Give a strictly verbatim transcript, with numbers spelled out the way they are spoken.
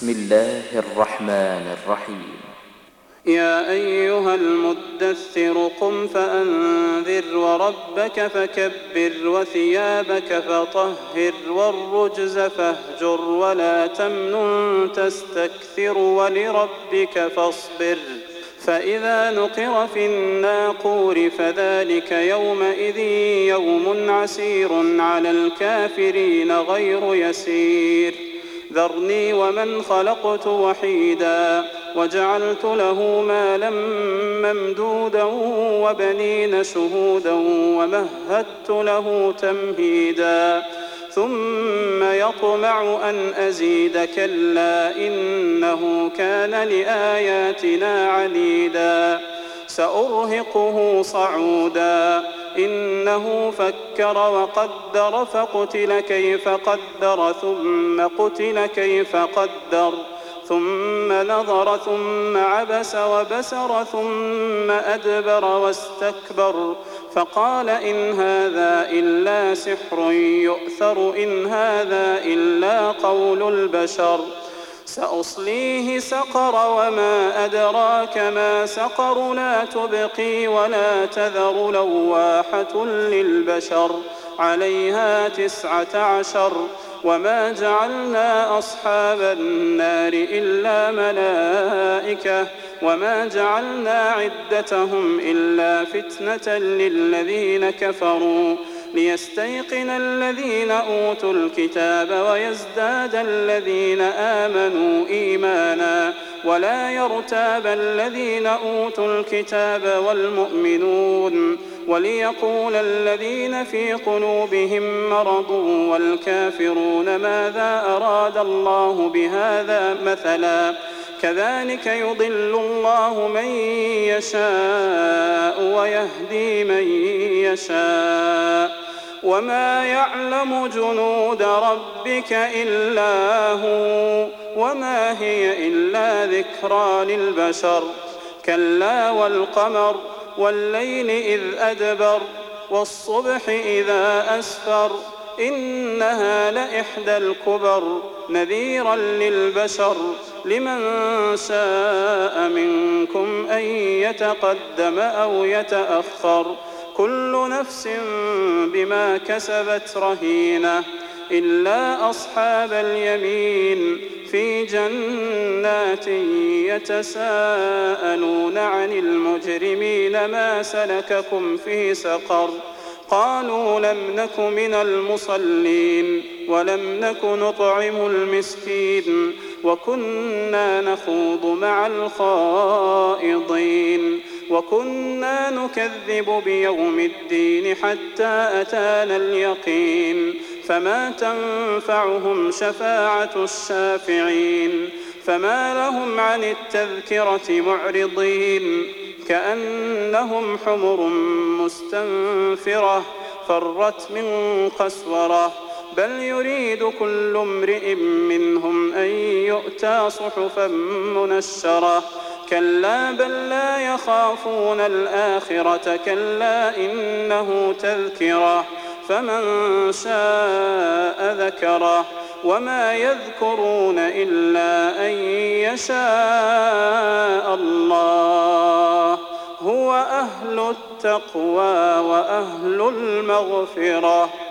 بسم الله الرحمن الرحيم يا أيها المدثر قم فأنذر وربك فكبر وثيابك فطهر والرجز فاهجر ولا تمنن تستكثر ولربك فاصبر فإذا نقر في الناقور فذلك يومئذ يوم عسير على الكافرين غير يسير ذرني ومن خلقت وحيدا وجعلت له مالا ممدودا وبنين شهودا ومهدت له تمهيدا ثم يطمع أن أزيد كلا إنه كان لآياتنا عنيدا سأرهقه صعودا إنه فكر وقدر فقتل كيف قدر ثم قتل كيف قدر ثم نظر ثم عبس وبسر ثم أدبر واستكبر فقال إن هذا إلا سحر يؤثر إن هذا إلا قول البشر سأصليه سقر وما أدراك ما سقر لا تبقي ولا تذر لواحة للبشر عليها تسعة عشر وما جعلنا أصحاب النار إلا ملائكة وما جعلنا عدتهم إلا فتنة للذين كفروا ليستيقن الذين أوتوا الكتاب ويزداد الذين آمنوا إيمانا ولا يرتاب الذين أوتوا الكتاب والمؤمنون وليقول الذين في قلوبهم مرض والكافرون ماذا أراد الله بهذا مثلا كذلك يضل الله من يشاء ويهدي من يشاء وما يعلم جنود ربك إلا هو وما هي إلا ذكرى للبشر كلا والقمر والليل إذ أدبر والصبح إذا أسفر إنها لإحدى الكبر نذيرا للبشر لمن شاء منكم أن يتقدم أو يتأخر كل نفس بما كسبت رهينة إلا أصحاب اليمين في جنات يتساءلون عن المجرمين ما سلككم في سقر قالوا لم نك من المصلين ولم نك نطعم المسكين وكنا نخوض مع الخائضين وكنا نكذب بيوم الدين حتى أتانا اليقين فما تنفعهم شفاعة الشافعين فما لهم عن التذكرة معرضين كأنهم حمر مستنفرة فرت من قسورة بل يريد كل امرئ منهم أن يؤتى صحفا منشرة كلا بل لا يخافون الآخرة كلا إنه تذكرة فمن شاء ذكره وما يذكرون إلا أن يشاء الله هو أهل التقوى وأهل المغفرة.